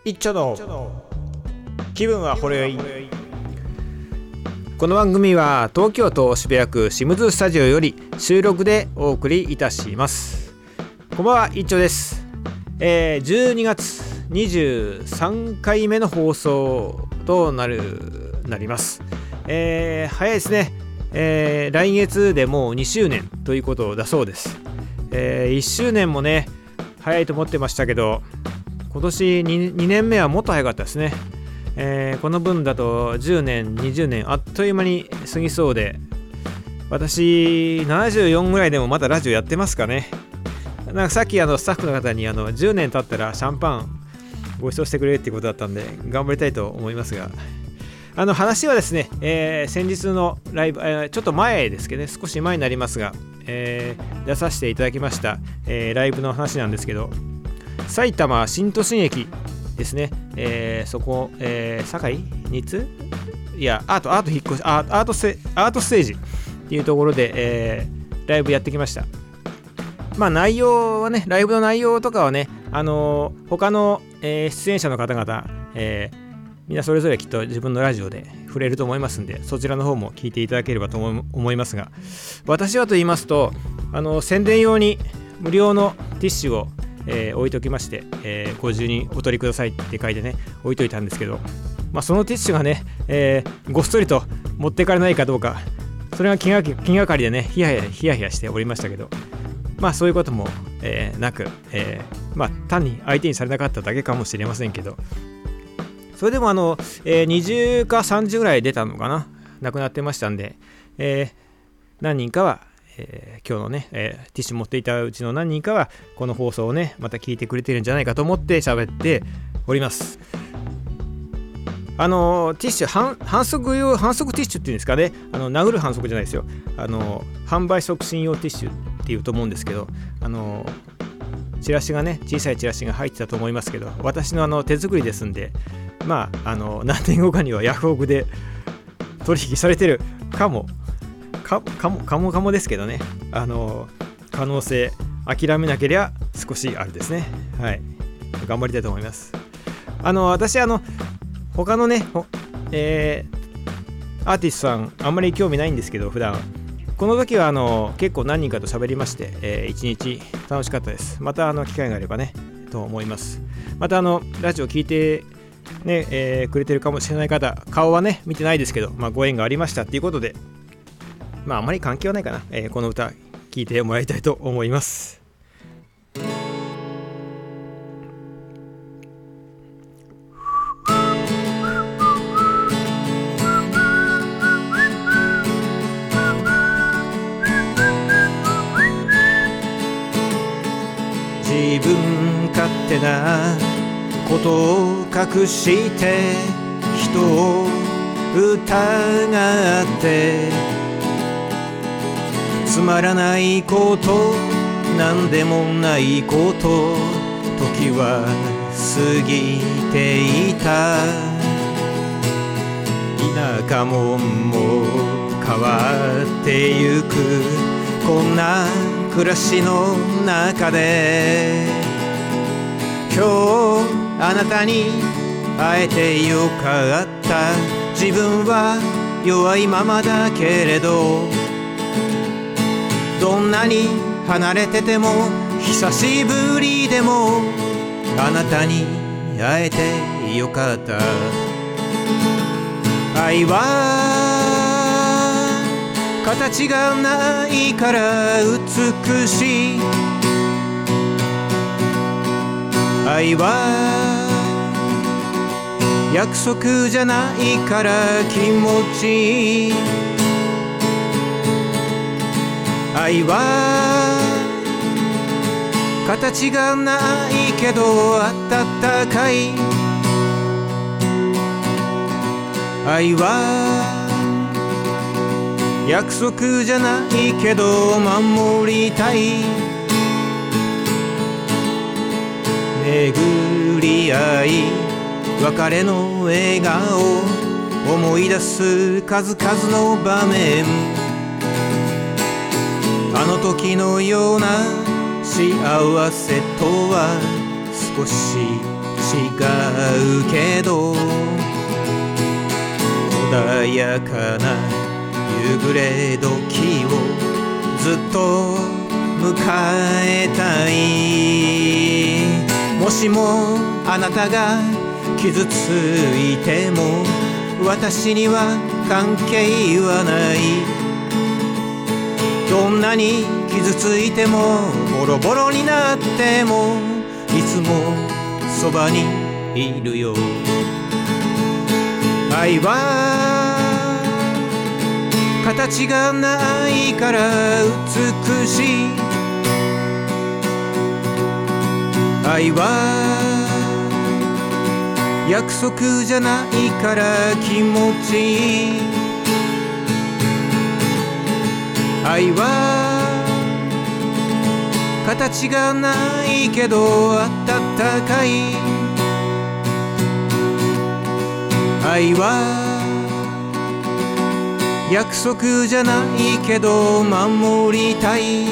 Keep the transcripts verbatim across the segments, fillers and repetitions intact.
一丁の気分はほろ酔い。この番組は東京都渋谷区シムズスタジオより収録でお送りいたします。こんばんは、一丁です。えー、じゅうにがつにじゅうさんかいめの放送となるなります。えー、早いですね。えー、来月でもうにしゅうねんということだそうです。えー、いっしゅうねんもね早いと思ってましたけど、今年 2, にねんめはもっと早かったですね。えー、この分だとじゅうねんにじゅうねんあっという間に過ぎそうで、私ななじゅうよんぐらいでもまだラジオやってますかね。なんかさっきあのスタッフの方にあのじゅうねん経ったらシャンパンご馳走してくれるっていうことだったんで頑張りたいと思いますが、あの話はですね、えー、先日のライブ、えー、ちょっと前ですけどね、少し前になりますが、えー、出させていただきました、えー、ライブの話なんですけど、埼玉新都心駅ですね、えー、そこ、えー、堺についやアートアート引っ越しアートスアートステージっていうところで、えー、ライブやってきました。まあ内容はね、ライブの内容とかはね、あのー、他の、えー、出演者の方々、えー、みんなそれぞれきっと自分のラジオで触れると思いますんで、そちらの方も聞いていただければと思いますが、私はと言いますと、あの宣伝用に無料のティッシュをえー、置いときまして、えー、ご自由にお取りくださいって書いてね置いといたんですけど、まあ、そのティッシュがね、えー、ごっそりと持ってかれないかどうか、それが気が気がかりでねヒヤヒヤヒヤヒヤしておりましたけど、まあそういうことも、えー、なく、えー、まあ単に相手にされなかっただけかもしれませんけど、それでもあの、えー、にじゅうかさんじゅうぐらい出たのかな、なくなってましたんで、えー、何人かはえー、今日のね、えー、ティッシュ持っていたうちの何人かはこの放送をねまた聞いてくれてるんじゃないかと思って喋っております。あのー、ティッシュ反、反則用反則ティッシュっていうんですかね、あの殴る反則じゃないですよ、あのー、販売促進用ティッシュっていうと思うんですけど、あのー、チラシがね小さいチラシが入ってたと思いますけど、私のあの手作りですんで、まああの何年後かにはヤフオクで取引されてるかもか, かもかもかもですけどね、あの可能性諦めなければ少しあるですね。はい、頑張りたいと思います。あの私あの他のね、えー、アーティストさんあんまり興味ないんですけど、普段この時はあの結構何人かと喋りまして、えー、一日楽しかったです。またあの機会があればねと思います。またあのラジオ聞いてね、えー、くれてるかもしれない方、顔はね見てないですけど、まあ、ご縁がありましたっていうことで、まああまり関係はないかな、えー、この歌聴いてもらいたいと思います。自分勝手なことを隠して人を疑ってつまらないこと、なんでもないこと、時は過ぎていた。田舎ももう変わってゆく、こんな暮らしの中で、今日あなたに会えてよかった。自分は弱いままだけれど、どんなに離れてても久しぶりでもあなたに会えてよかった。愛は形がないから美しい。愛は約束じゃないから気持ちいい。愛は形がないけど温かい。愛は約束じゃないけど守りたい。巡り合い別れの笑顔、思い出す数々の場面、あの時のような幸せとは少しうけど穏やかな夕暮れ時をずっと迎えたい。もしもあなたが傷ついても私には関係はない。どんなに傷ついてもボロボロになってもいつもそばにいるよ。愛は形がないから美しい。愛は約束じゃないから気持ちいい。愛は形がないけど温かい。愛は約束じゃないけど守りたい。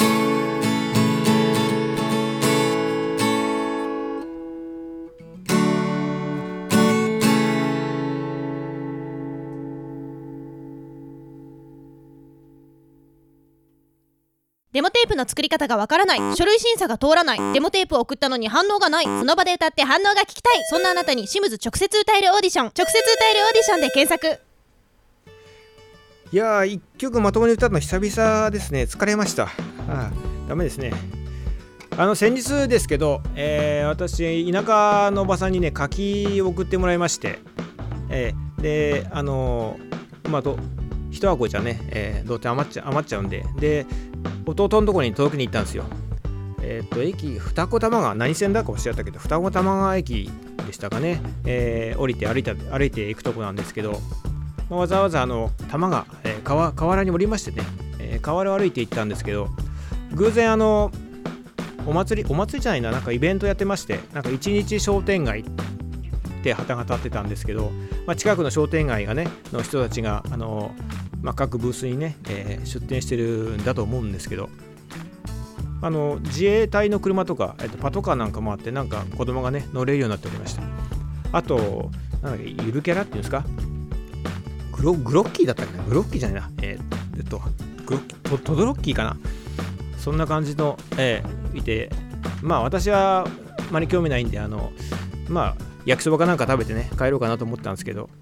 デモテープの作り方がわからない、書類審査が通らない、デモテープを送ったのに反応がない、その場で歌って反応が聞きたい、そんなあなたにシムズ直接歌えるオーディション、直接歌えるオーディションで検索。 いやー、一曲まともに歌うの久々ですね。疲れました。ああ、ダメですね。あの先日ですけど、えー、私田舎のおばさんにね柿を送ってもらいまして、えー、であのー、まあと一箱じゃね、えー、どうせ余っちゃ余っちゃうんで、で弟のところに届けに行ったんですよ。えっ、ー、と駅二子玉川、何線だかおっしゃったけど二子玉川駅でしたかね、えー、降りて歩いた歩いていくとこなんですけど、まあ、わざわざあの玉が、えー、川河原に降りましてね、えー、河原を歩いて行ったんですけど、偶然あのお祭りお祭りじゃないな、なんかイベントやってまして、なんか一日商店街って旗が立ってたんですけど、まあ、近くの商店街がねの人たちがあの、まあ、各ブースにね、えー、出店してるんだと思うんですけど、あの自衛隊の車とか、えっと、パトカーなんかもあって、なんか子供がね乗れるようになっておりました。あとなんだっけ、ゆるキャラっていうんですか、グログロッキーだったっけな、グロッキーじゃないな、えー、えっとグロッキートトドロッキーかな、そんな感じの、えー、いて、まあ私はあまり興味ないんで、あのまあ焼きそばかなんか食べてね帰ろうかなと思ったんですけど、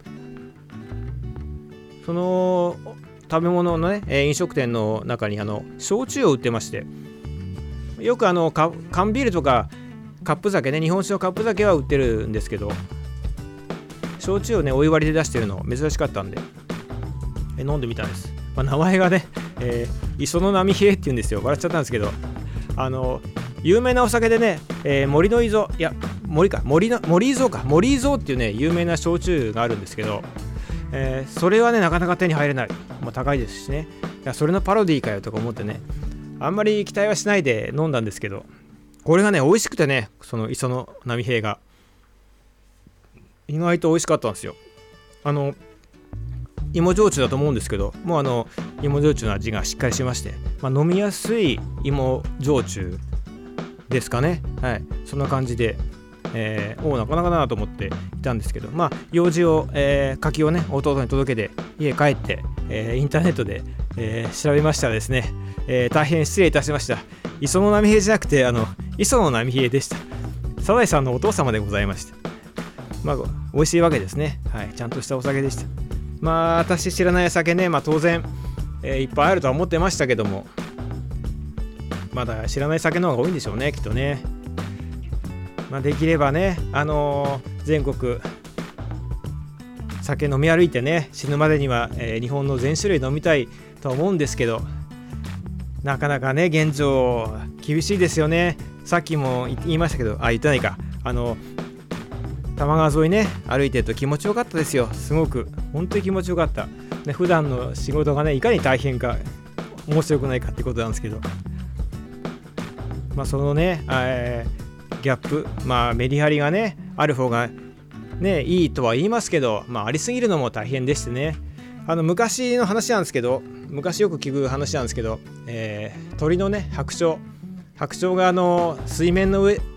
その食べ物のね、えー、飲食店の中にあの焼酎を売ってまして、よくあの缶ビールとかカップ酒ね、日本酒のカップ酒は売ってるんですけど、焼酎をねお湯割りで出してるの珍しかったんで、え飲んでみたんです。まあ、名前がね、えー、磯の波平っていうんですよ。笑っちゃったんですけど、あの有名なお酒でね、えー、森の磯、いや森か森の森磯か森磯っていうね有名な焼酎があるんですけど、えー、それはねなかなか手に入れない、もう高いですしね、いやそれのパロディーかよとか思ってね、あんまり期待はしないで飲んだんですけど、これがね美味しくてね、その磯の波平が意外と美味しかったんですよ。あの芋焼酎だと思うんですけど、もうあの芋焼酎の味がしっかりしまして、まあ、飲みやすい芋焼酎ですかね。はい、そんな感じで、えー、おなかなかなと思っていたんですけど、まあ用事を、えー、柿をね弟に届けて家帰って、えー、インターネットで、えー、調べましたらですね、えー、大変失礼いたしました。磯の波平じゃなくてあの磯の波平でした。サザエさんのお父様でございました。まあ美味しいわけですね。はい、ちゃんとしたお酒でした。まあ私知らない酒ね、まあ当然、えー、いっぱいあるとは思ってましたけども、まだ知らない酒の方が多いんでしょうね、きっとね。まあできればね、あのー、全国酒飲み歩いてね、死ぬまでには、えー、日本の全種類飲みたいと思うんですけど、なかなかね現状厳しいですよね。さっきも言いましたけど、あ言ってないか、あの多摩川沿いね歩いてると気持ちよかったですよ。すごく本当に気持ちよかった、ね、普段の仕事がねいかに大変か面白くないかってことなんですけど、まあそのね、えー、ギャップ、まあメリハリがねある方がねいいとは言いますけど、まあありすぎるのも大変でしてね、あの昔の話なんですけど、昔よく聞く話なんですけど、えー、鳥のね白鳥白鳥があの水面の上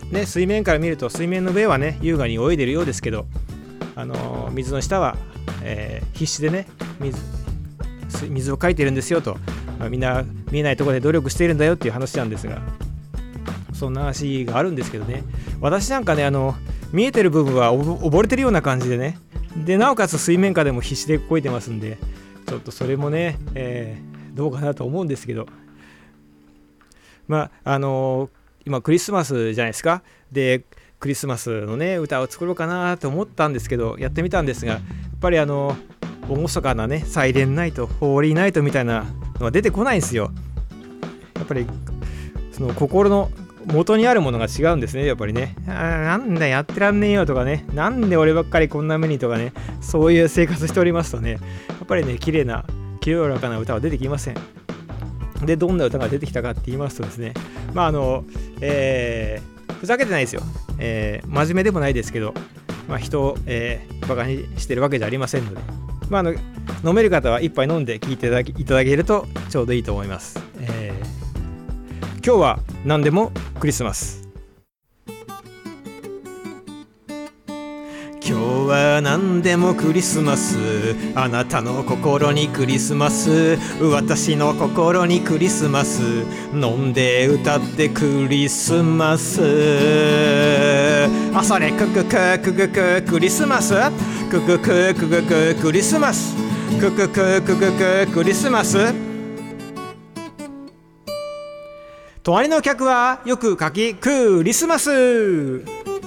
ね、水面から見ると水面の上はね優雅に泳いでるようですけど、あのー、水の下は、えー、必死でね 水, 水をかいてるんですよと、まあ、みんな見えないところで努力しているんだよっていう話なんですが、そんな話があるんですけどね、私なんかねあの見えてる部分は溺れてるような感じでね、でなおかつ水面下でも必死で漕いでますんで、ちょっとそれもね、えー、どうかなと思うんですけど、まああのー、今クリスマスじゃないですか。でクリスマスのね歌を作ろうかなと思ったんですけど、やってみたんですが、やっぱりあの厳かなねサイレンナイト、ホーリーナイトみたいなのは出てこないんですよ。やっぱりその心の元にあるものが違うんですね、やっぱりね。あなんだやってらんねえよとかね、なんで俺ばっかりこんな目にとかね、そういう生活しておりますとね、やっぱりね綺麗な清らかな歌は出てきません。でどんな歌が出てきたかって言いますとですね、まああの、えー、ふざけてないですよ、えー、真面目でもないですけど、まあ、人を、えー、バカにしてるわけじゃありませんので、まあ、あの飲める方は一杯飲んで聴いていただけ、いただけるとちょうどいいと思います。えー、今日は何でもクリスマス。今日は何でもクリスマス、あなたの心にクリスマス、私の心にクリスマス、飲んで歌ってクリスマス。あそれクククククククリスマス、クククククククリスマス、クククククククリスマス。隣の客はよく書きクリスマス。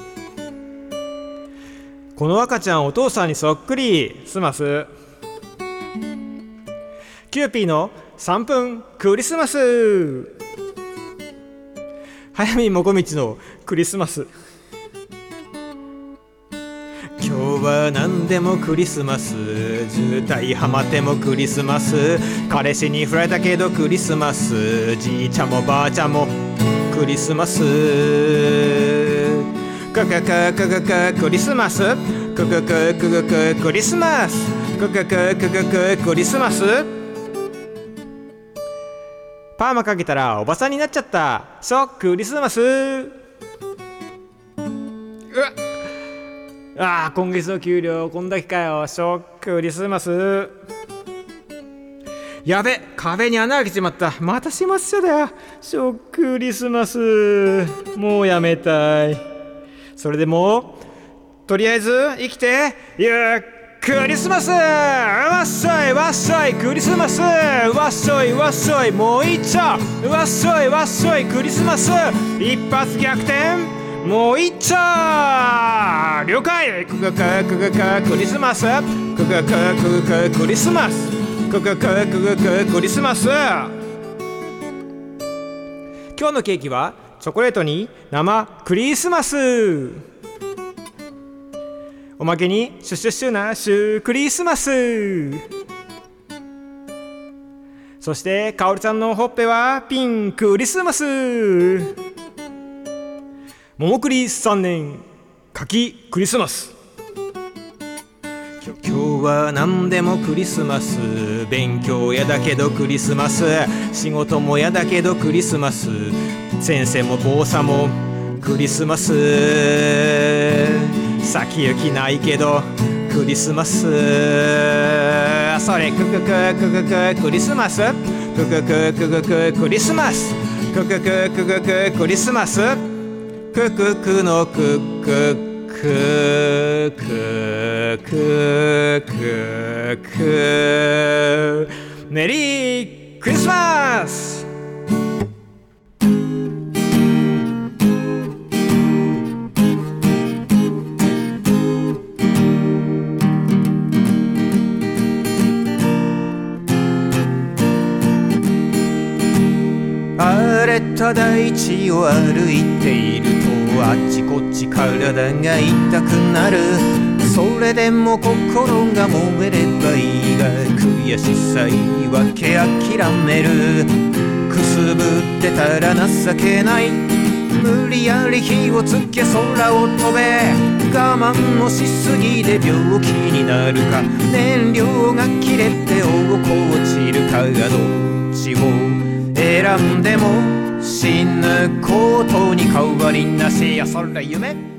この赤ちゃんお父さんにそっくりスマス。キューピーのさんぷんクリスマス。早見もこみちのクリスマス。今日は何でもクリスマス、渋滞はまってもクリスマス、彼氏に振られたけどクリスマス、じいちゃんもばあちゃんもクリスマス。クククククククリスマス、クククククククリスマス、クククククククリスマス。パーマかけたらおばさんになっちゃった、そうクリスマス。うわっ、あー今月の給料こんだけかよ、ショックリスマス。やべ、壁に穴開けちまった、また始末書だよ、ショックリスマス。もうやめたい。それでもとりあえず生きてゆっクリスマス、わっしょいわっしょいクリスマス、わっしょいわっしょいもういっちゃう、わっしょいわっしょいクリスマス、一発逆転もういっちゃう、了解。クククククククリスマス、ククククククリスマス、クククククククリスマス。今日のケーキはチョコレートに生クリスマス、おまけにシュシュシュなシュクリスマス。そしてかおりちゃんのほっぺはピンクリスマス。ももクリさんねん柿クリスマス。今日は何でもクリスマス、勉強やだけどクリスマス、仕事もやだけどクリスマス、先生も坊さんもクリスマス、先行きないけどクリスマス。あそれクククククククリスマス、クククククククリスマス、クククククククリスマス、クククのクククククククメリークリスマス。荒れた大地を歩いているとあっちこっち体が痛くなる、それでも心が燃えればいいが、悔しさ言い訳諦める、くすぶってたら情けない、無理やり火をつけ空を飛べ、我慢をしすぎで病気になるか、燃料が切れて落っこちるか、どっちを選んでも死ぬことに変わりなしやそれ夢